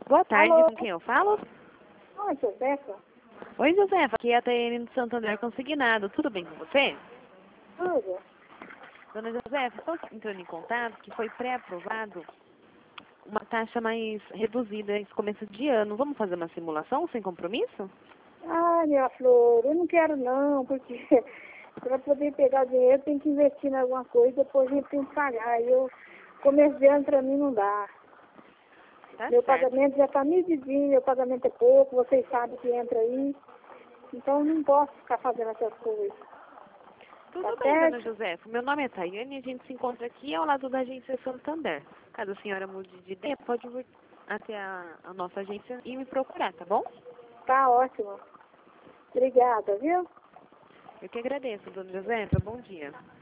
Boa tarde, Alô? com quem eu falo? Oi, Josefa. Oi, Josefa, aqui é a Taiane do Santander Consignado. Tudo bem com você? Tudo? Dona Josefa, estou entrando em contato que foi pré-aprovado uma taxa mais reduzida esse começo de ano. Vamos fazer uma simulação sem compromisso? Ah, minha flor, eu não quero não, porque para poder pegar dinheiro tem que investir em alguma coisa, depois a gente tem que pagar. E eu, comerciante para mim não dá. Tá Meu certo. pagamento já está medidinho, meu pagamento é pouco, vocês sabem que entra aí. Então eu não posso ficar fazendo essas coisas. Tá Tudo bem, Dona certo? Josefa. Meu nome é Taiane e a gente se encontra aqui ao lado da agência Santander. Caso a senhora mude de ideia, pode vir até a nossa agência e me procurar, tá bom? Tá ótimo. Obrigada, viu? Eu que agradeço, Dona Josefa. Bom dia.